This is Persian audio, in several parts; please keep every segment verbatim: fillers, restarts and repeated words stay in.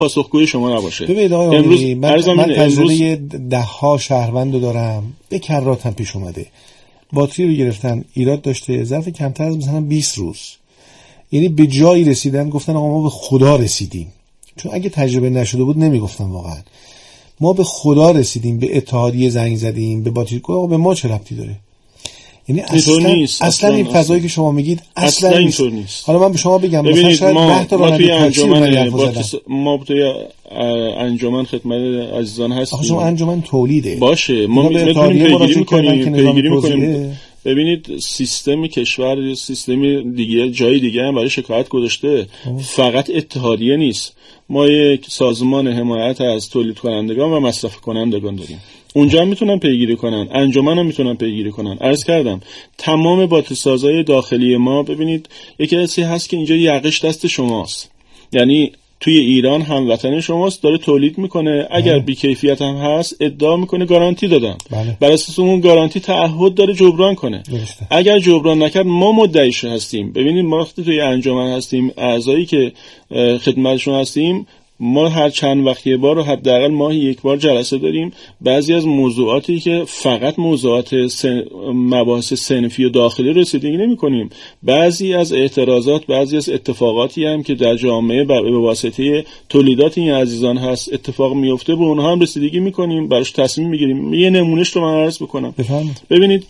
پاسخگوی شما نباشه. ببینید آقای امروز من, من تجربه ده ها شهروند رو دارم، به کرات هم پیش اومده باتری رو گرفتن ایراد داشته، ظرف کمتر از مثلا بیست روز یعنی به جایی رسیدن گفتن آقا ما به خدا رسیدیم، چون اگه تجربه نشده بود نمیگفتن واقعا ما به خدا رسیدیم، به اتحادیه زنگ زدیم، به باتری آقا به ما چه ربطی داره؟ یعنی اصلا نیست. اصلا این فضایی که شما میگید اصلا, اصلا اینطور نیست. حالا من به شما بگم مثلا شاید ده تا ما توی انجمن باتس... ما توی انجمن خدمت عزیزان هستیم. آخه شما انجمن تولیده باشه، ما میتونیم پیگیری میکنیم پیگیری میکنیم ببینید سیستم کشور سیستم دیگه جای دیگه هم برای شکایت گذاشته، فقط اتحادیه نیست. ما یک سازمان حمایت از تولید کنندگان و مصرف کنندگان داریم، اونجا هم میتونن پیگیری کنن، انجمن هم میتونن پیگیری کنن. عرض کردم تمام باتریسازهای داخلی ما، ببینید یکی کسی هست که اینجا یقش دست شماست، یعنی توی ایران هموطن شماست، داره تولید میکنه، اگر بی‌کیفیت هم هست ادعا میکنه گارانتی دادم، بر اساس اون گارانتی تعهد داره جبران کنه. برشته. اگر جبران نکرد ما مدعیش هستیم. ببینید ما وقتی توی انجمن هستیم، اعضایی که خدمتشون هستیم، ما هر چند وقت یه بار و حداقل ماهی یک بار جلسه داریم. بعضی از موضوعاتی که فقط موضوعات سن... مباحث صنفی و داخلی رسیدگی نمی‌کنیم، بعضی از اعتراضات، بعضی از اتفاقاتی هم که در جامعه به واسطه تولیدات این عزیزان هست اتفاق میفته، به اونها هم رسیدگی می‌کنیم، براش تصمیم می‌گیریم. یه نمونهش رو من عرض بکنم. ببینید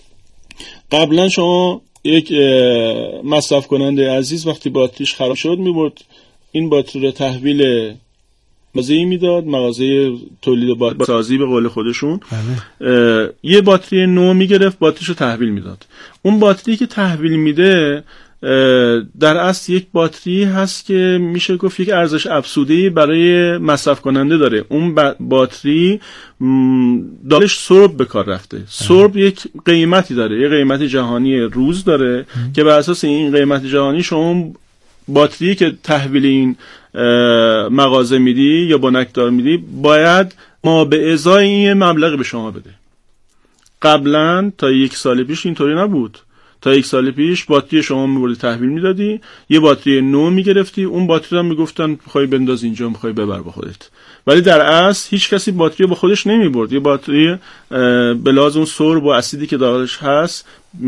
قبلا شما یک مصرف کننده عزیز وقتی باتریش خراب شد می‌برد این باتری رو تحویل مغازه‌ای میداد، مغازه تولید باتری سازی به قول خودشون، یه باتری نو میگرفت باتریشو تحویل میداد. اون باتری که تحویل میده در اصل یک باتری هست که میشه گفت یک ارزش افزوده برای مصرف کننده داره. اون باتری دارش سرب به کار رفته. سرب یک قیمتی داره، یک قیمت جهانی روز داره اه. که بر اساس این قیمت جهانی شما باتری که تحویل این مغازه میدی یا بانکدار میدی باید ما به ازای این مبلغ به شما بده. قبلا تا یک سال پیش اینطوری نبود. تا یک سال پیش باتری شما میبردی تحویل میدادی، یه باتری نو میگرفتی، اون باتری رو میگفتن میخوای بنداز اینجا، میخوای ببر با خودت. ولی در اصل هیچ کسی باتری با خودش نمیبرد. یه باتری به لحاظ اون سرب و اسیدی که داخلش هست،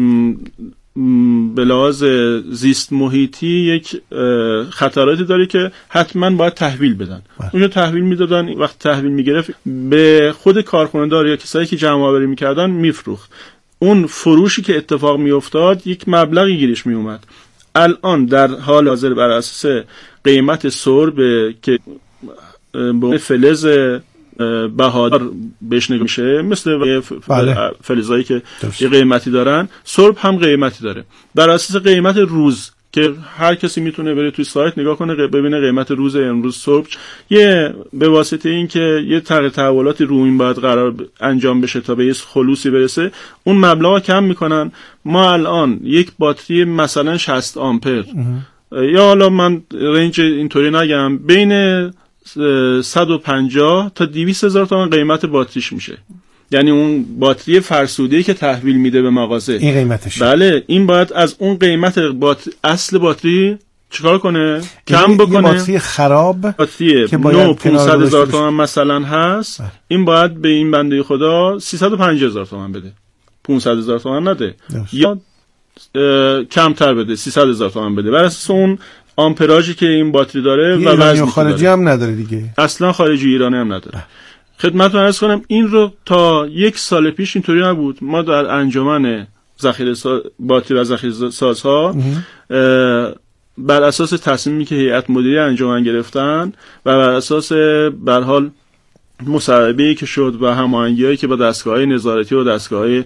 به لحاظ زیست محیطی یک خطراتی داره که حتما باید تحویل بدن. اونجا تحویل میدادن، وقت تحویل میگرفت به خود کارخونه دار یا کسایی که جمع آوری میکردن میفروخت. اون فروشی که اتفاق میافتاد یک مبلغی گیرش میومد. الان در حال حاضر بر اساس قیمت سرب که به فلز بهادار بهش نگاه میشه، مثل فلزایی که یه قیمتی دارن، سرب هم قیمتی داره. بر اساس قیمت روز که هر کسی میتونه بره توی سایت نگاه کنه ببینه قیمت روز امروز سرب، یه به واسطه این که یه تغییر تحولاتی رو این باید قرار انجام بشه تا به یه خلوصی برسه، اون مبلغا کم میکنن. ما الان یک باتری مثلا شصت آمپر یا حالا من رنج اینطوری نگم، بین صد و پنجاه تا دویست هزار تومان قیمت باتریش میشه. یعنی اون باتری فرسوده‌ای که تحویل میده به مغازه این قیمتشه. بله، این باید از اون قیمت بات... اصل باتری چیکار کنه؟ کم بکنه. یه باتری خراب باتری نو پانصد هزار تومان مثلا هست اه. این باید به این بنده خدا سیصد و پنجاه هزار تومان بده، پانصد هزار تومان نده داشت. یا کمتر بده، سیصد هزار تومان بده، بر اساس اون آمپراژی که این باتری داره و وزنی خارجی هم نداره دیگه، اصلا خارجی ایرانی هم نداره. خدمتتون عرض کنم این رو تا یک سال پیش اینطوری نبود. ما در انجمن ذخیره ساز باتری و ذخیره سازها بر اساس تصمیمی که هیئت مدیره انجمن گرفتن و بر اساس به هر حال مصاحبه‌ای که شد و هماهنگی‌هایی که با دستگاه‌های نظارتی و دستگاه‌های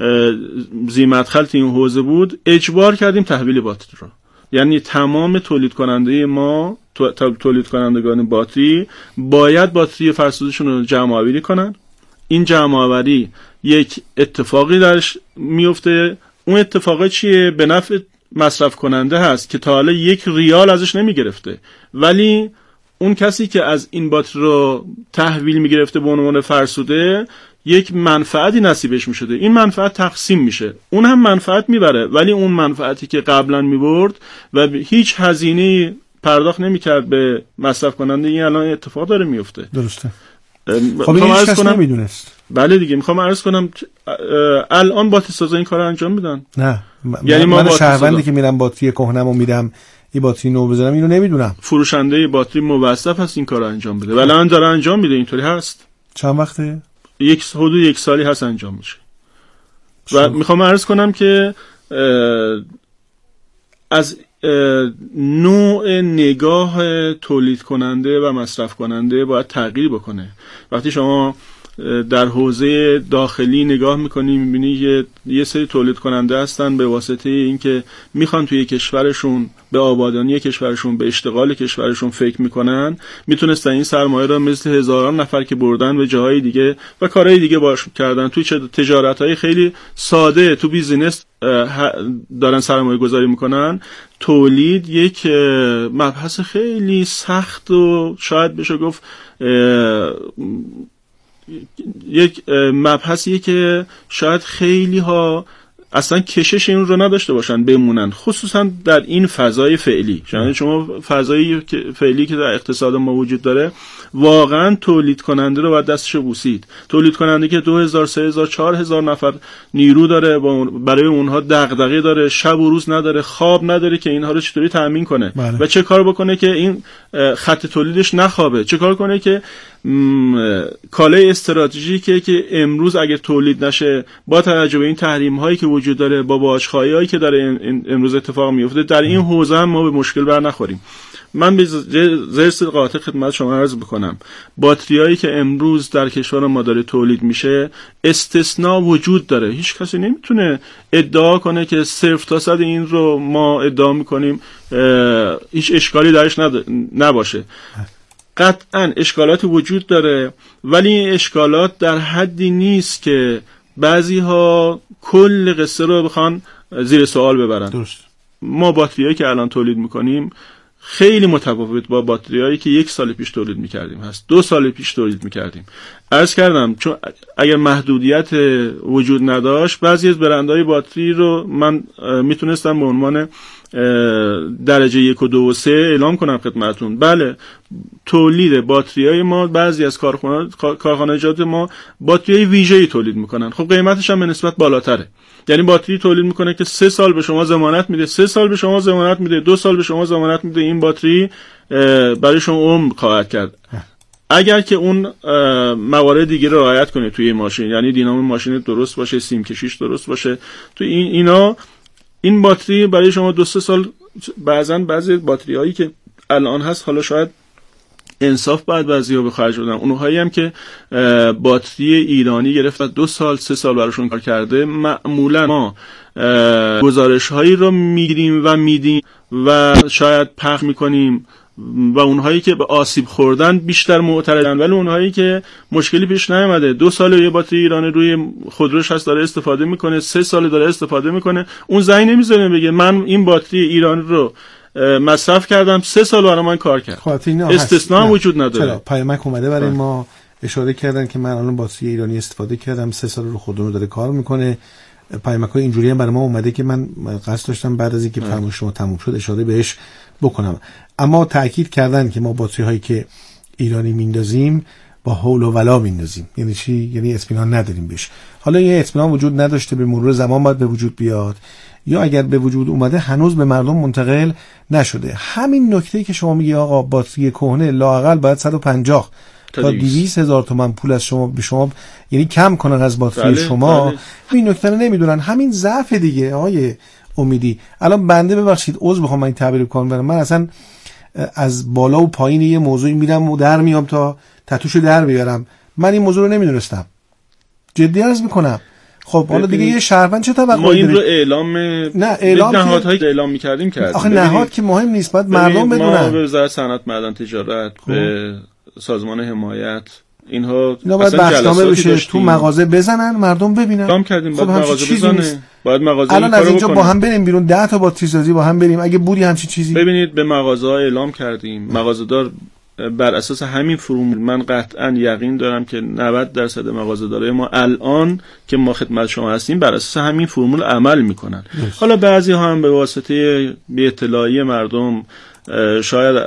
ذی مدخل این حوزه بود، اجبار کردیم تحویل باتری رو. یعنی تمام تولید کننده ما، تولید کنندگان باتری باید باتری فرسودشون رو جمع آوری کنن. این جمع آوری یک اتفاقی درش میفته. اون اتفاقی چیه؟ به نفع مصرف کننده هست که تا حالا یک ریال ازش نمی گرفته، ولی اون کسی که از این باتری رو تحویل می گرفته به عنوان فرسوده یک منفعتی نصیبش می شده. این منفعت تقسیم میشه، اون هم منفعت میبره، ولی اون منفعتی که قبلا میبرد و هیچ هزینه پرداخت نمی‌کرد به مصرف کننده، این الان اتفاق داره میفته. درسته. خب این هیچ کس نمیدونست. بله دیگه، میخوام عرض کنم الان باتری سازا این کارو انجام میدن. نه م- یعنی من شهروندی که میرم باتری کهنمو میدم این باتری نو بزنم اینو نمیدونم. فروشنده باتری موظف هست این کارو انجام بده. ولی الان داره انجام میده. اینطوری هست. چند وقته؟ یک حدود یک سالی هست انجام میشه. و میخوام عرض کنم که از نوع نگاه تولید کننده و مصرف کننده باید تغییر بکنه. وقتی شما در حوزه داخلی نگاه میکنی میبینی که یه سری تولید کننده هستن به واسطه اینکه میخوان توی کشورشون به آبادانی کشورشون به اشتغال کشورشون فکر میکنن، میتونستن این سرمایه را مثل هزاران نفر که بردن به جاهای دیگه و کارهای دیگه باش کردن، توی تجارت‌های خیلی ساده تو بیزینس دارن سرمایه گذاری میکنن. تولید یک مبحث خیلی سخت و شاید بشه گفت یک مبحثیه که شاید خیلی ها اصلا کشش این رو نداشته باشن بمونن، خصوصا در این فضای فعلی. یعنی شما فضایی فعلی که در اقتصاد ما وجود داره، واقعا تولید کننده رو باید دستشو بوسید. تولید کننده که دو هزار سه هزار چهار هزار نفر نیرو داره، برای اونها دغدغه داره، شب و روز نداره، خواب نداره که اینها رو چطوری تامین کنه بله. و چه کار بکنه که این خط تولیدش نخوابه، چه کار کنه که کالای استراتژیکه که امروز اگر تولید نشه با توجه به این تحریم هایی که وجود داره، با باج‌خواهی هایی که داره امروز اتفاق میفته، در این حوزه هم ما به مشکل بر نخوریم. من به زرس قاطع خدمت شما عرض بکنم، باتریایی که امروز در کشور ما داره تولید میشه استثناء وجود داره. هیچ کسی نمیتونه ادعا کنه که صرف تا صد این رو ما ادعا میکنیم هیچ اشکالی درش نباشه. قطعا اشکالاتی وجود داره، ولی این اشکالات در حدی نیست که بعضی ها کل قصه رو بخوان زیر سوال ببرن. درست. ما باتریایی که الان تولید میکنیم خیلی متفاوت با باتریایی که یک سال پیش تولید میکردیم هست، دو سال پیش تولید میکردیم. عرض کردم چون اگر محدودیت وجود نداشت، بعضی از برندهای باتری رو من میتونستم به عنوان درجه یک و دو و سه اعلام کنم خدمتون. بله، تولید باتریای ما، بعضی از کارخانه کارخانجات ما باتری ویژه‌ای تولید میکنن. خب قیمتش هم به نسبت بالاتره. یعنی باتری تولید میکنه که سه سال به شما ضمانت میده، سه سال به شما ضمانت میده، دو سال به شما ضمانت میده، این باتری برای شما عمر خواهد کرد. اگر که اون موارد دیگه رو رعایت کنه توی ماشین، یعنی دینامو ماشین درست باشه، سیم کشیش درست باشه، تو این اینا این باتری برای شما دو سه سال. بعضا بعضی باتری هایی که الان هست، حالا شاید انصاف بعد بعضی‌ها به خرج بدن، اونهایی هم که باتری ایرانی گرفت دو سال سه سال براشون کار کرده، معمولا ما گزارش هایی رو میگیریم و میدیم و شاید پخش میکنیم و اونهایی که به آسیب خوردن بیشتر معترضن، ولی اونهایی که مشکلی پیش نیامده، دو سال یه باتری ایرانی روی خودروش هست داره استفاده میکنه، سه سال داره استفاده میکنه، اون زنگ نمیزنه بگه من این باتری ایرانی رو مصرف کردم، سه سال برای من کار کرد. استثناء وجود نداره. چرا پیامک اومده برای اه. ما اشاره کردن که من الان باتری ایرانی استفاده کردم، سه سال رو خودرو داره کار میکنه. پیامک‌های اینجوری هم برای ما اومده که من قصد داشتم بعد از اینکه فرمایش شما تموم شد اشاره بهش بکنم. اما تأکید کردن که ما باتری هایی که ایرانی میندازیم با حول و ولا میندازیم. یعنی چی؟ یعنی اطمینان نداریم بهش. حالا این اطمینان وجود نداشته، به مرور زمان باید به وجود بیاد، یا اگر به وجود اومده هنوز به مردم منتقل نشده. همین نکته که شما میگی آقا باتری کهنه لااقل باید صد و پنجاه تا دویست هزار تومان پول از شما به شما یعنی کم کنن از باتری بله، شما بله. این نکته رو نمیدونن. همین ضعف دیگه آقای امیدی. الان بنده ببخشید عذر بخوام من این تعبیر کنم، من اصلا از بالا و پایین یه موضوعی میرم و در میام تا تتوشو در بیارم. من این موضوع رو نمیدونستم، جدی عرض میکنم. خب حالا دیگه یه شهروند چه توقعی ما این رو اعلام نه اعلام نهادهایی که اعلام می‌کردیم کردیم. آخه نهاد که مهم نیست، باید مردم بدونن. ما به وزارت صنعت معدن تجارت خب. به سازمان حمایت اینها اصلا جلساتی بشه تو مغازه بزنن مردم ببینن. کام کردیم باید مغازه بزنه. باید مغازه الان از اینجا با هم بریم بیرون ده تا باتری سازی با هم بریم اگه بودی همچین چیزی. ببینید به مغازه‌ها اعلام کردیم. مغازه‌دار بر اساس همین فرمول من قطعا یقین دارم که نود درصد مغازه‌دارای ما الان که ما خدمت شما هستیم بر اساس همین فرمول عمل میکنن. حالا بعضی ها هم به واسطه بی اطلاعی مردم شاید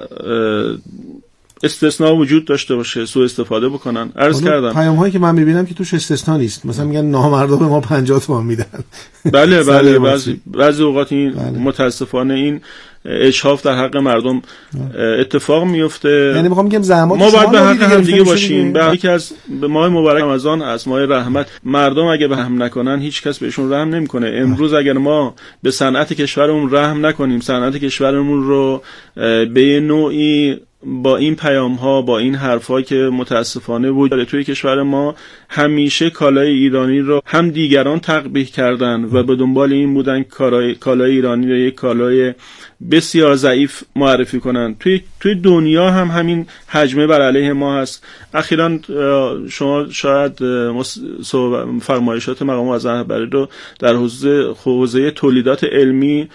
استثناء وجود داشته باشه، سوء استفاده بکنن. عرض کردم پیام هایی که من میبینم که توش استثناء نیست، مثلا میگن نامردا به ما پنجاه تومان میدن. بله بله بعضی بعضی اوقات این بله. متاسفانه این اجحاف در حق مردم اتفاق میفته. یعنی میخوام بگم زحمات ما باید به حق هم دیگه باشیم. به یکی از به ماه مبارک رمضان از ماه رحمت، مردم اگه به هم نکنن هیچ کس بهشون رحم نمیکنه. امروز اگر ما به صنعت کشورمون رحم نکنیم، صنعت کشورمون رو به نوعی با این پیام ها، با این حرفا که متاسفانه وجود داره توی کشور ما، همیشه کالای ایرانی رو هم دیگران تقبیح کردن و به دنبال این بودن کالای ایرانی رو یک کالای بسیار ضعیف معرفی کنن. توی توی دنیا هم همین هجمه بر علیه ما هست. اخیراً شما شاید فرمایشات مقام معظم رهبری رو در حوزه حوزه تولیدات علمی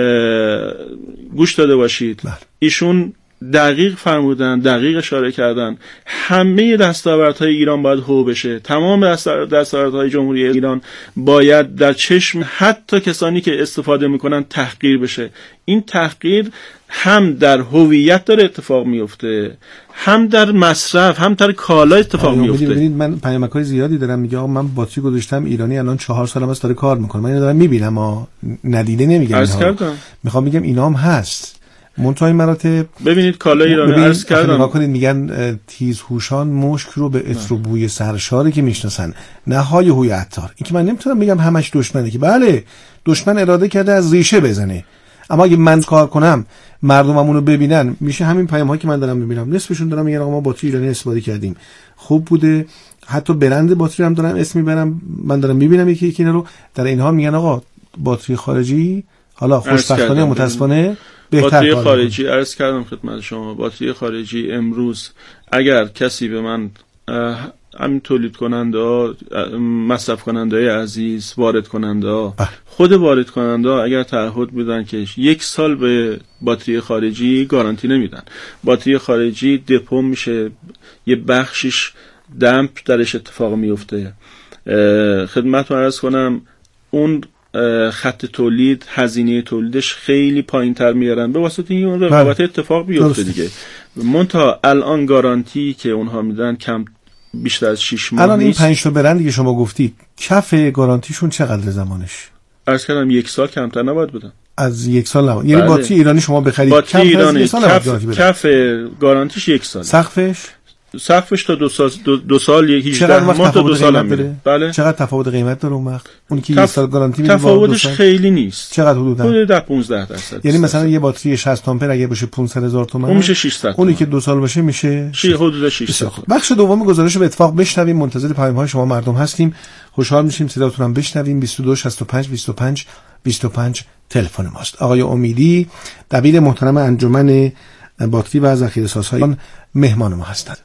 گوش داده باشید. ایشون دقیق فرمودن، دقیق اشاره کردن همه دستاوردهای ایران باید هو بشه. تمام دستاوردهای جمهوری ایران باید در چشم حتی کسانی که استفاده میکنن تحقیر بشه. این تحقیر هم در هویت داره اتفاق میفته، هم در مصرف، هم در کالا اتفاق میفته. ببینید من پیامک‌های زیادی دارم، میگه آقا من باتری گذاشتم ایرانی الان چهار سال است داره کار میکنه. من اینو دارم میبینم، ها ندیده نمیگم. میخوام بگم اینا هم هست. منتهای مراتب ببینید کالا ایرانی عرض کردم. نگاه کنید میگن تیزهوشان مشک رو به عطر و بوی سرشاری که میشناسن، نه های هوی عطار. این که من نمیتونم بگم همش دشمنه، که بله دشمن اراده کرده از ریشه بزنه، اما اگه من کار کنم مردممون رو ببینن، میشه همین پیام هایی که من دارم میبینم. نصفشون دارم میگن آقا ما باتری ایرانی استفاده کردیم خوب بوده، حتی برند باتری هم دارن اسم میبرم، من دارم میبینم یکی یکی اینا رو. در این حال میگن آقا باتری خارجی، حالا خوشبختانه متاسفانه باتری خارجی عرض کردم خدمت شما، باتری خارجی امروز اگر کسی به من همین تولید کننده ها، مصرف کننده های عزیز، وارد کننده ها، خود وارد کننده ها اگر تعهد بدن که یک سال به باتری خارجی گارانتی نمیدن، باتری خارجی دپو میشه، یه بخشش دمپ درش اتفاق میفته. خدمتتون عرض کنم اون خط تولید، هزینه تولیدش خیلی پایین تر میارن به واسطه این اون رقابت اتفاق بیفته دیگه. منتها الان گارانتی که اونها میدن کم بیشتر از شش ماه الان نیست. این پنج تا برندی که شما گفتید کف گارانتیشون چقدر زمانش؟ عرض کردم یک سال کمتر نباید بدن. از یک سال نباید. یعنی باتری ایرانی شما بخرید باتری ایرانی کف, کف گارانتیش یک سال. سقفش سقفش تا دو سال دو, دو سال هجده ماه تا دو سال هم میره. بله. چقدر تفاوت قیمت داره اون وقت؟ اون که یک سال گارانتی میده تفاوتش خیلی نیست. چقدر حدودا؟ حدود ده پانزده درصد. یعنی مثلا یه باتری شصت آمپر اگه باشه پانصد هزار تومان، اون میشه ششصد. اونی که دو سال باشه میشه شی حدود ششصد. بخش دوم گزارش رو به اتفاق بشنویم. منتظر پیام‌های شما مردم هستیم. خوشحال میشیم صداتون هم بشنویم. بیست و دو شصت و پنج بیست و پنج بیست و پنج تلفن ماست. آقای امیدی دبیر محترم انجمن باتری و ذخیره‌سازهای مهمان ما هستند.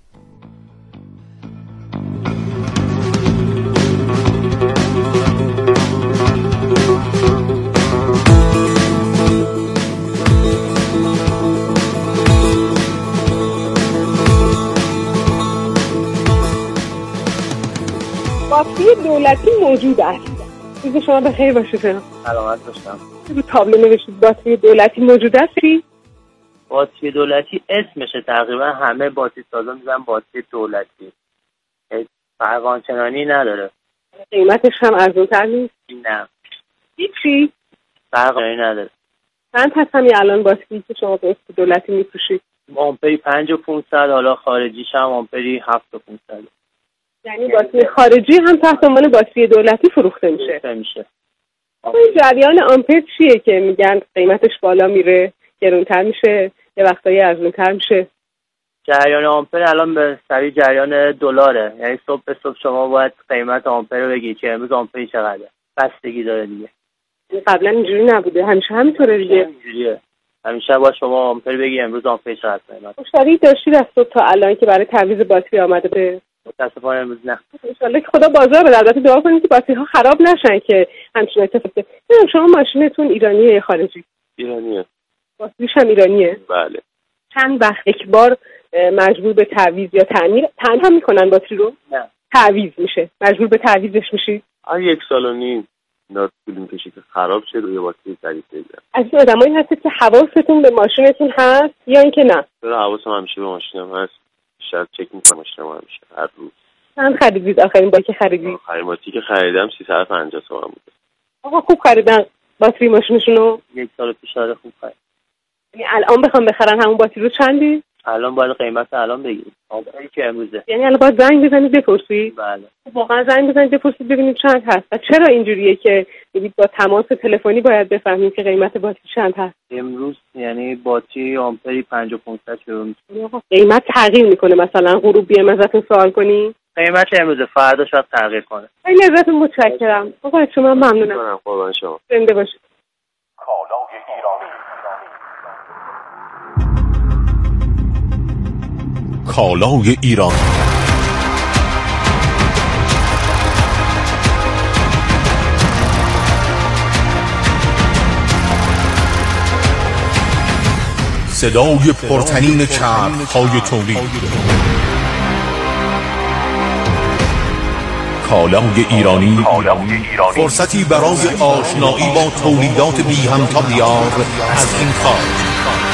باتری دولتی موجود است. روز شما بخیر باشه جناب. سلامت باشم. رو تابلو نوشتید باتری دولتی موجود است. باتری دولتی اسمشه، تقریبا همه باتری سازا میگن باتری دولتی. فرق آنچنانی نداره. قیمتش هم ارزان‌تر نیست؟ نه. هیچی؟ فرق نداره. چند هست همین الان باتری که شما به اسم دولتی میفروشید؟ آمپری پنج و پونصد، حالا خارجیش هم آمپری هفت و پونصد. یعنی باتری خارجی هم تحت عنوان باتری دولتی فروخته میشه؟ فروخته میشه. این جریان آمپر چیه که میگن قیمتش بالا میره، گرونتر میشه، یه وقتایی ارزونتر میشه؟ جریان آمپر الان به سری جریان دلاره، یعنی صبح به صبح شما باید قیمت آمپر رو بگی که امروز آمپری چقدره. بستگی داره دیگه. قبلا اینجوری نبوده، همیشه همینطوره دیگه. اینجوریه. همیشه باید شما آمپر بگی امروز آمپر چقدر قیمت. مشتری داشتید از صبح تا الان که برای تعویض باتری آمده به؟ متاسفانه امروز نه. ان شاءالله که خدا بازار بده. البته دعا کنید که باتری ها خراب نشن که همچین اتفاقی بیفته. شما ماشینتون ایرانیه یا خارجی؟ ایرانیه. باتریش هم ایرانیه؟ بله. چند وقت یک بار مجبور به تعویض یا تعمیر تعمیر هم میکنن باتری رو؟ نه. تعویض میشه. مجبور به تعویضش میشی؟ آ یک سال و نیم. اینا طول می‌کشه که خراب شه روی باتری جدید بگیرن. از این آدمایی هستید که حواستون به ماشینتون هست یا اینکه نه؟ چرا حواسم همیشه به ماشینم هست. شاید چک می‌کنم ماشینم همیشه هر روز. چند خریدید آخرین باری که خریدید؟ آخرین باتری که خریدم سیصد و پنجاه تومن بود. آقا خوب خریدن باتری ماشینشون رو؟ یک سال پیش آره خوب خرید. یعنی الان بخوام بخرن همون باتری رو چندی؟ الان باید قیمت الان بگیرید. آقایی که امروزه. یعنی الان باید زنگ بزنید بپرسید؟ بله. واقعا زنگ بزنید بپرسید ببینید چند هست. و چرا اینجوریه که میگید با تماس تلفنی باید بفهمیم که قیمت باتری چند هست؟ امروز یعنی باتری آمپری پنجاه و پانصد شروع میشه. قیمت تغییر میکنه مثلا غروب بیایم ازتون سوال کنی؟ قیمت امروز فردا شاید تغییر کنه. خیلی ازتون متشکرم. آقا شما ممنونم. قربان شما. زنده باشید. کالای ایرانی. کالای ایرانی. صدای پرتنین چرخ‌های تولید. کالای ایرانی. فرصتی برای آشنایی با تولیدات بی همتا دیار از این خارج.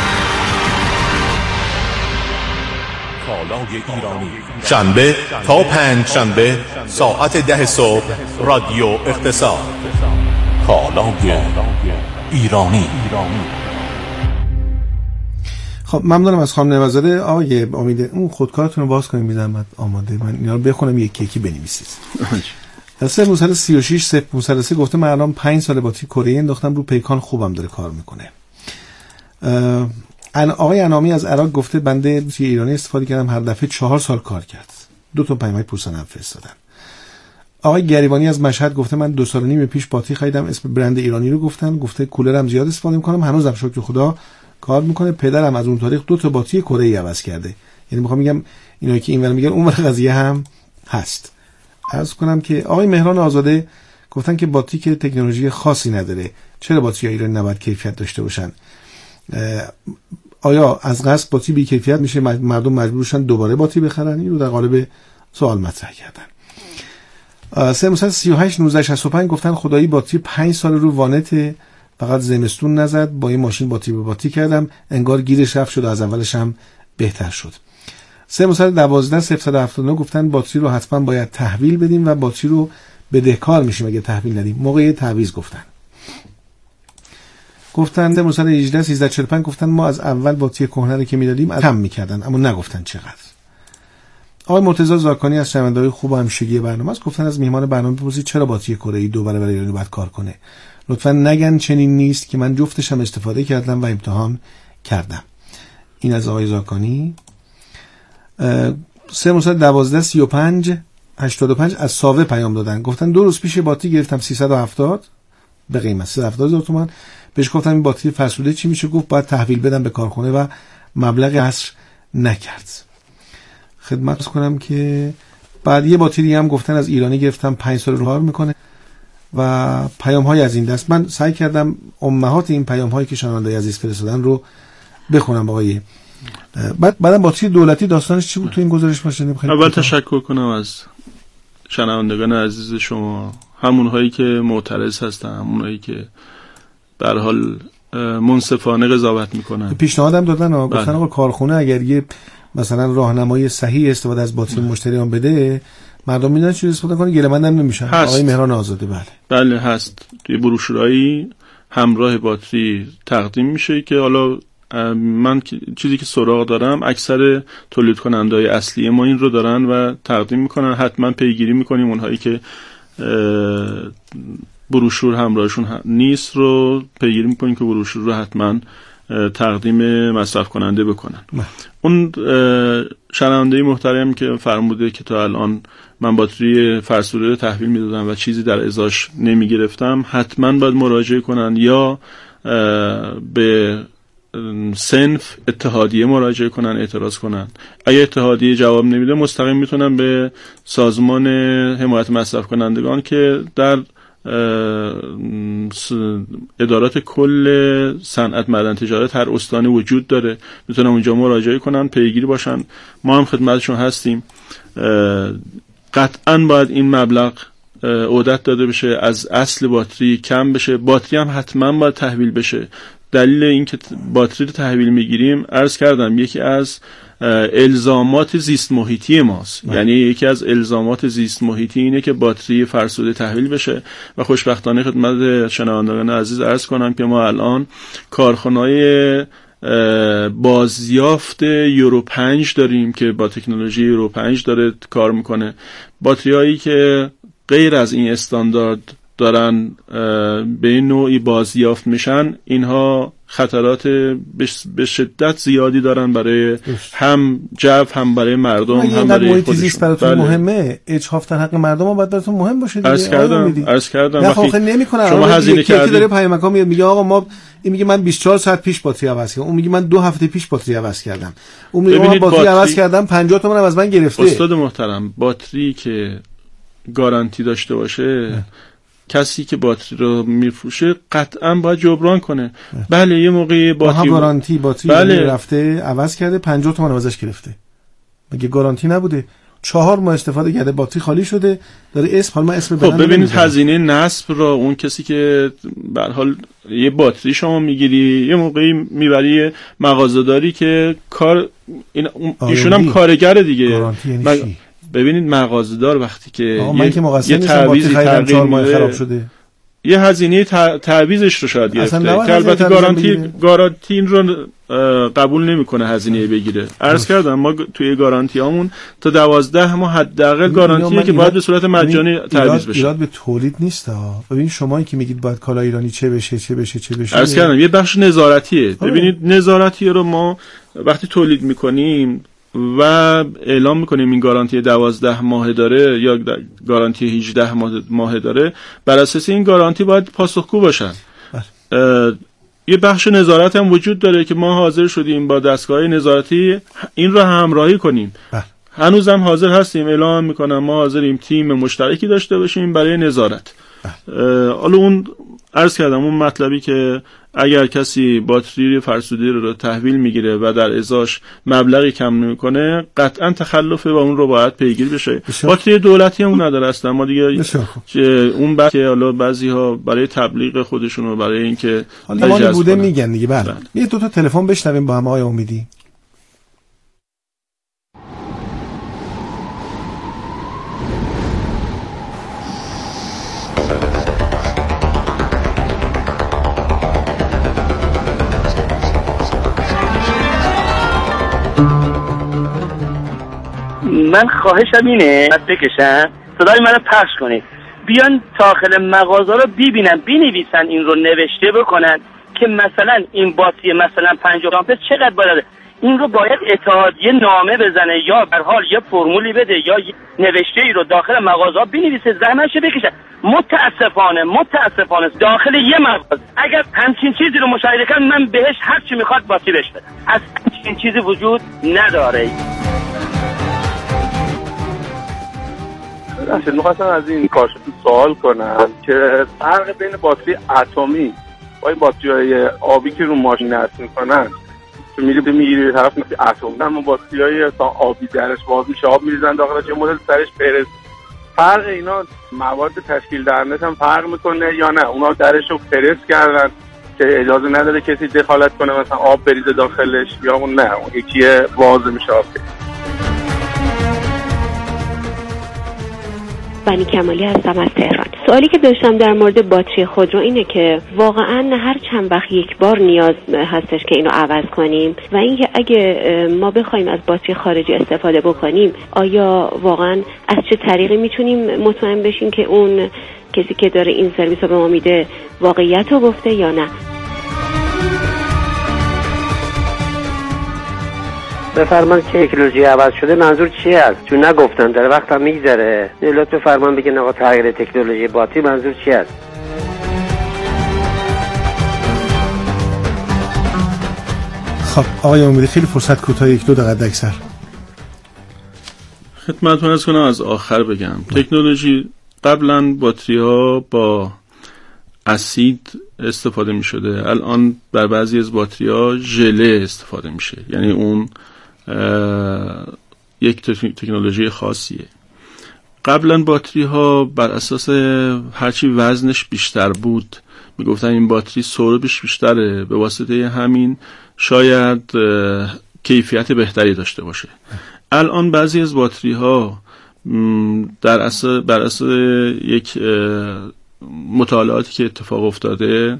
کالای ایرانی. شنبه تا پنج شنبه ساعت ده صبح رادیو اقتصاد. کالای ایرانی. خب ممنونم از خانم نوازاده. آقای امید اون خودکارتون رو باز کنیم میذارم آماده من اینا رو بخونم یکی یکی بنویسید. سه موسل سی و شش سه موسل سه گفته من الان پنج سال باتری کره انداختم رو پیکان خوبم داره کار میکنه. ان آقای انامی از عراق گفته بنده توی ایرانی استفاده کردم هر دفعه چهار سال کار کرد. دو تا پیامک پوسانم فرستادن. آقای گریبانی از مشهد گفته من دو سال و نیم پیش باتری خریدم اسم برند ایرانی رو گفتن گفته کولرم زیاد استفاده میکنم هنوزم شکر خدا کار میکنه. پدرم از اون تاریخ دو تا باتری کره ای عوض کرده. یعنی میخوام میگم اینایی که اینور میگن اونور قضیه هم هست. عرض کنم که آقای مهران آزاده گفتن که باتری که تکنولوژی خاصی نداره چرا باتری ایرانی نباید کیفیت داشته باشن؟ آیا از قصد باتری بی کیفیت میشه مردم مجبورشن دوباره باتری بخرن؟ این رو در قالب سوال مطرح کردن. سه مثلا سی و هشت نوزده شصت و پنج گفتن خدایی باتری پنج سال رو وانت فقط زمستون نزد با این ماشین باتری به باتری کردم انگار گیرش رفت شد و از اولش هم بهتر شد. سه مثلا دوازده صفر هفتاد و نه گفتن باتری رو حتما باید تحویل بدیم و باتری رو بدهکار میشیم اگه تحویل ندیم. موقع تعویض گفتن. گفتن سه مثلا هجده سیزده چهل و پنج گفتن ما از اول باتری کهنه رو که میدادیم کم میکردن اما نگفتن چقدر. آقای مرتضی زاکانی از شنونده‌های خوب و همیشگی برنامه است گفتن از میهمان برنامه بپرسید چرا باتری کره ای دو برابر ایرانی باید کار کنه. لطفاً نگن چنین نیست که من جفتش هم استفاده کردم و امتحان کردم. این از آقای زاکانی. سه مثلا دوازده سی و پنج هشتاد و پنج از ساوه پیام دادن گفتن دو روز پیش باتری گرفتم سیصد و هفتاد به قیمت سیصد و هفتاد هزار تومان. بهش گفتم این باتری فرسوده چی میشه؟ گفت باید تحویل بدم به کارخونه و مبلغ حصر نکرد. خدمت کنم که بعد یه باتری هم گفتن از ایرانی گرفتم پنج سال رو کار میکنه و پیام های از این دست. من سعی کردم امهات این پیام هایی که شنونده‌های عزیز فرستادن رو بخونم. آقای بعد بعدم باتری دولتی داستانش چی بود تو این گزارش باشه؟ اول تشکر کنم از شنوندگان عزیز شما، همون هایی که معترض هستن، همون هایی که به هر حال منصفانه قضاوت میکنن. پیشنهادم دادن ها گفتن آقا کارخونه اگر یه مثلا راهنمای صحیح استفاده از باتری مشتریان بده مردم میدونن چی استفاده کنه گله مندم نمیشن. آقای مهران آزاده بله بله هست توی بروشورایی همراه باتری تقدیم میشه که حالا من چیزی که سراغ دارم اکثر تولید کننده‌های اصلی ما این رو دارن و تقدیم میکنن. حتما پیگیری میکنیم اونهایی که بروشور همراهشون نیست رو پیگیری میکنیم که بروشور رو حتما تقدیم مصرف کننده بکنن. مه. اون شنونده محترم که فرموده که تا الان من باتری فرسوده رو تحویل میدادم و چیزی در ازاش نمیگرفتم، حتما باید مراجعه کنن یا به صنف اتحادیه مراجعه کنن، اعتراض کنن. اگه اتحادیه جواب نمیده مستقیم میتونن به سازمان حمایت مصرف کنندگان که در ادارات کل صنعت معدن تجارت هر استانی وجود داره، میتونن اونجا مراجعه کنن، پیگیری باشن. ما هم خدمتشون هستیم. قطعا باید این مبلغ عدت داده بشه، از اصل باتری کم بشه. باتری هم حتما باید تحویل بشه. دلیل اینکه باتری رو تحویل میگیریم عرض کردم یکی از الزامات زیست محیطی ماست. اه. یعنی یکی از الزامات زیست محیطی اینه که باتری فرسوده تحویل بشه و خوشبختانه خدمت شنوندگان عزیز عرض کنم که ما الان کارخانه‌های بازیافت یورو پنج داریم که با تکنولوژی یورو پنج داره کار میکنه. باتری هایی که غیر از این استاندارد دارن به نوعی بازیافت میشن، اینها خطرات به شدت زیادی دارن برای هم جو، هم برای مردم، هم برای خودشون. زیست براتون بله. مهمه، اجحاف در حق مردم هم باید براتون مهم باشه دیگه. عرض کردم عرض کردم نه خب نمیکنه. شما هزینه کردید داره پیامک ها میاد میگه آقا ما، این میگه من بیست و چهار ساعت پیش باتری عوض کردم، اون میگه من دو هفته پیش باتری عوض کردم، اون میگه من باتری, باتری عوض کردم پنجاه تومن از من گرفته. استاد محترم، باتری که گارانتی داشته باشه نه. کسی که باتری رو میفروشه قطعا باید جبران کنه. نه. بله یه موقعی باتری گارانتی باتری بله. رفته عوض کرده پنجاه تومن ازش گرفته، مگه گارانتی نبوده؟ چهار ماه استفاده کرده باتری خالی شده، داره اسم حالا ما اسم خب ببینید هزینه نصب رو اون کسی که به هر حال یه باتری شما میگیری یه موقعی میبری مغازه‌داری که کار این ایشون هم کارگره دیگه. گارانتی یعنی مگ... چی؟ ببینید مغازه‌دار وقتی که یه, یه تعویضی چهار ماه خراب شده، یه هزینه تعویضش رو شاید گرفته که البته گارانتی گارانتی رو قبول نمیکنه هزینه بگیره. عرض کردم ما توی گارانتی هامون تا دوازده ماه حداقل گارانتیه که باید به صورت مجانی تعویض بشه. ایراد به تولید نیست ها. ببین شما که میگید باید کالا ایرانی چه بشه چه بشه چه بشه، عرض کردم یه بخش نظارتیه. ببینید نظارتی رو ما وقتی تولید میکنیم و اعلام میکنیم این گارانتی دوازده ماه داره یا گارانتی هجده ماه داره، بر اساس این گارانتی باید پاسخگو باشن. یه بخش نظارت هم وجود داره که ما حاضر شدیم با دستگاه نظارتی این رو همراهی کنیم. هنوز هم حاضر هستیم، اعلام میکنم ما حاضریم تیم مشترکی داشته باشیم برای نظارت. حالا اون عرض کردم اون مطلبی که اگر کسی باتری فرسوده رو تحویل میگیره و در ازاش مبلغی کم نمیکنه قطعا تخلفه و اون رو باید پیگیر بشه. باتری دولتی هم نداره اصلا. ما دیگه اون بعد که حالا بعضی‌ها برای تبلیغ خودشون و برای اینکه حالا بوده میگن دیگه. بله یه دو تا تلفن بشنویم با هم آقای امیدی. من خواهشم اینه بکشن صدای منو پخش کنید، بیان داخل مغازه رو ببینن، بنویسن، این رو نوشته بکنن که مثلا این باتری مثلا پنجاه آمپر چقدر باید، این رو باید اتحادیه نامه بزنه یا به هر حال یه فرمولی بده یا نوشته ای رو داخل مغازه بنویسه، زحمتش بکشه. متاسفانه متاسفانه داخل یه مغازه اگر همچین چیزی رو مشاهده کنم من بهش هر چی میخواد باتری بهش بدم. از همچین چیزی وجود نداره. اصلا میخواستم از این کارشون سوال کنم که فرق بین باتری اتمی با این باتری های آبی که رو ماشین نصب میکنن، تو میری به میگیری به طرف مثل اتم، اما باتری های آبی درش باز میشه، آب میریزن داخلش، یه مدل سرش پرس. فرق اینا مواد تشکیل دهندش هم فرق میکنه یا نه؟ اونا درش رو پرس کردن که اجازه نداره کسی دخالت کنه مثلا آب بریزه داخلش، یا اون نه اون یکیه واضح میشه آب. بنی کمالی هستم از تهران. سوالی که داشتم در مورد باتری خودرو اینه که واقعا هر چند وقت یک بار نیاز هستش که اینو عوض کنیم و اینکه اگه ما بخوایم از باتری خارجی استفاده بکنیم آیا واقعا از چه طریقی میتونیم مطمئن بشیم که اون کسی که داره این سرویس رو به ما میده واقعیت رو گفته یا نه؟ بفرمان که تکنولوژی عوض شده منظور چی است؟ چون نگفتن داره وقتم میگذره. لطفاً بفرمان بگین آقا تغییر تکنولوژی باتری منظور چی است؟ خب آقای امیدی خیلی فرصت کوتاه، یک دو دقیقه اکثر خدمتتون عرض کنم از آخر بگم. تکنولوژی قبلا باتری ها با اسید استفاده می شده، الان بر بعضی از باتری ها ژله استفاده میشه، یعنی اون یک تکنولوژی خاصیه. قبلا باتری ها بر اساس هرچی وزنش بیشتر بود میگفتن این باتری سرعتش بیشتره، به واسطه همین شاید کیفیت بهتری داشته باشه. الان بعضی از باتری ها در اساس بر اساس یک مطالعاتی که اتفاق افتاده،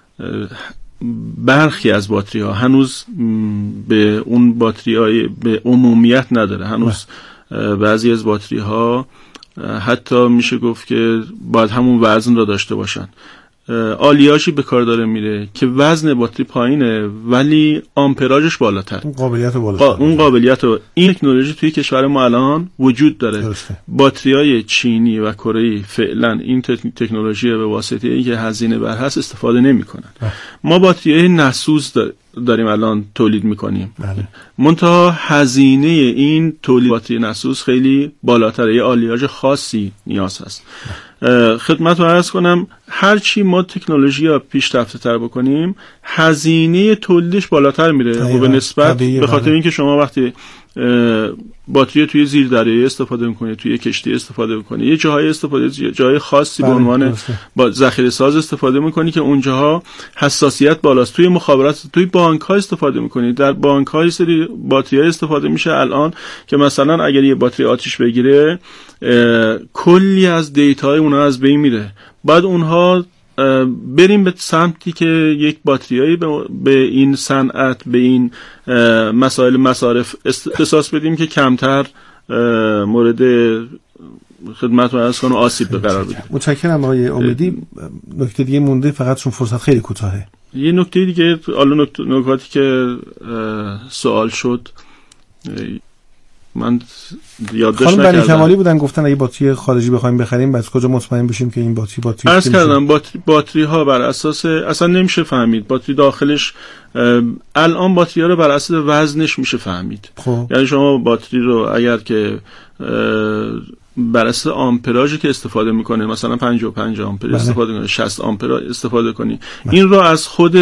برخی از باتری ها هنوز به اون باتری های به عمومیت نداره. هنوز بعضی از باتری ها حتی میشه گفت که باید همون وزن را داشته باشن. آلیاژی به کار داره میره که وزن باتری پایینه ولی آمپراژش بالاتر، اون قابلیت بالاتر قا... اون قابلیت و این تکنولوژی توی کشور ما الان وجود داره. باتریای چینی و کره فعلا این تکنولوژی به واسطه اینکه هزینه بر هست استفاده نمیکنن. ما باتریای نسوز دار... داریم الان تولید میکنیم، منتها هزینه این تولید باتری نسوز خیلی بالاتره، یه آلیاژ خاصی نیاز هست. خدمت رو عرض کنم هرچی ما تکنولوژی ها پیشرفته تر بکنیم هزینه تولیدش بالاتر میره و به نسبت به خاطر اینکه شما وقتی باتری توی زیر دریایی استفاده میکنید، توی کشتی استفاده میکنید، یه جاهای استفاده جای خاصی به عنوان با ذخیره ساز استفاده میکنید که اونجاها حساسیت بالاست. توی مخابرات، توی بانک ها استفاده میکنید، در بانک های سری باتری ها استفاده میشه الان که مثلا اگر یه باتری آتش بگیره کلی از دیتاهای اونها از بین میره. بعد اونها بریم به سمتی که یک باتریایی به این صنعت، به این مسائل مصارف اختصاص بدیم که کمتر مورد خدمت و عرض کنم آسیب به قرار بدیم. متشکرم آقای امیدی. نکته دیگه مونده فقط چون فرصت خیلی کوتاهه. یه نکته دیگه، حالا نکاتی که سوال شد من یادداشت نکردم. خانم بنی کمالی بودن گفتن اگه باتری خارجی بخوایم بخریم باید کجا مطمئن بشیم که این باتری باتری عرض کردم باتری, باتری ها بر اساس اصلا نمیشه فهمید. باتری داخلش الان باتری ها رو بر اساس وزنش میشه فهمید. خب. یعنی شما باتری رو اگر که بر اساس آمپراژی که استفاده میکنه، مثلا پنجاه و پنج آمپر بله. استفاده کنه، شصت آمپر استفاده کنی، بله. این رو از خود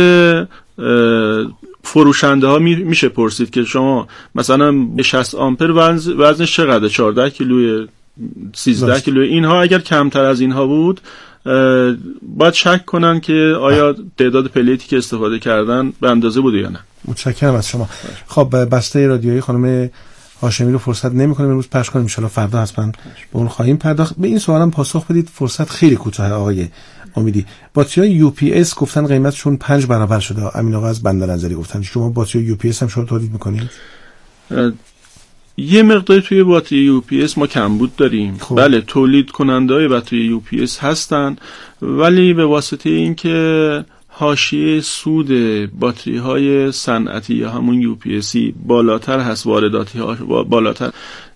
فروشنده ها میشه پرسید که شما مثلا شصت آمپر وزن وزنش چقدره، چهارده کیلو، سیزده کیلو، اینها اگر کمتر از اینها بود باید شک کنن که آیا تعداد پلیتی که استفاده کردن به اندازه بوده یا نه. متشکرم از شما. خب بسته رادیویی خانم هاشمی رو فرصت نمی‌کنیم امروز پخش کنیم، ان شاءالله فردا حتما به اون خواهیم پرداخت. به این سوالم پاسخ بدید، فرصت خیلی کوتاه آقای امیدی. باتری‌های یو پی اس گفتن قیمتشون پنج برابر شده. امین آقا از بندرنظری گفتن شما باتری یو پی اس هم شما تولید می‌کنید؟ یه مقداری توی باتری یو پی اس ما کمبود داریم. خوب. بله تولید کننده‌های باتری یو پی اس هستن، ولی به واسطه اینکه حاشیه سود باتری های صنعتی یا همون یو پی اسی بالاتر هست، وارداتی ها بالاتر،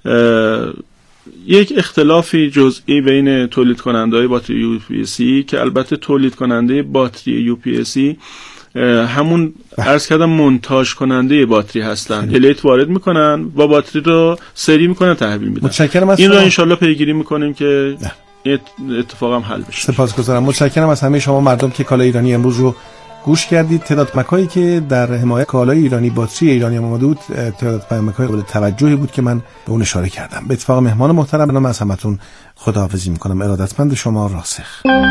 یک اختلافی جزئی بین تولید کننده های باتری یو پی اسی که البته تولید کننده باتری یو پی اسی همون عرض کردم منتاج کننده باتری هستن، پلیت وارد میکنن و باتری رو سری میکنن تحویل میدن. متشکرم از این رو انشالله پیگیری میکنیم که اتفاق هم حل بشه. سپاسگزارم. متشکرم از همه شما مردم که کالای ایرانی امروز رو گوش کردید. تعداد مکایی که در حمایت کالای ایرانی، باتری ایرانی آماده بود، تعداد مکای قابل توجهی بود که من به اون اشاره کردم. به اتفاق مهمان محترم من از همتون خداحافظی میکنم. ارادتمند شما، راسخ.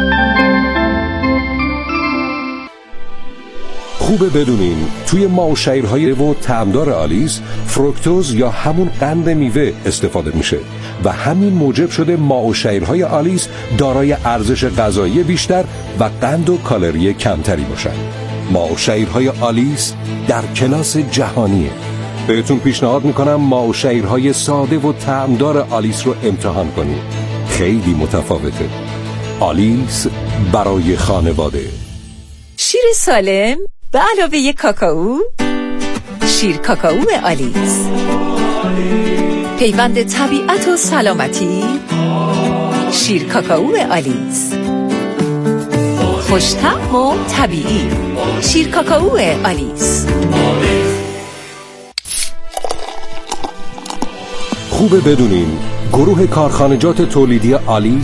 خوبه بدونین توی ماوشیرهای و طعمدار آلیس فروکتوز یا همون قند میوه استفاده میشه و همین موجب شده ماوشیرهای آلیس دارای ارزش غذایی بیشتر و قند و کالری کمتری باشن. ماوشیرهای آلیس در کلاس جهانیه. بهتون پیشنهاد میکنم ماوشیرهای ساده و طعمدار آلیس رو امتحان کنید. خیلی متفاوته. آلیس برای خانواده. شیر سالم به علاوه یک کاکائو، شیر کاکائو آلیس، پیوند طبیعت و سلامتی. شیر کاکائو آلیس خوش‌طعم و طبیعی. شیر کاکائو آلیس. خوبه بدونین گروه کارخانجات تولیدی آلیس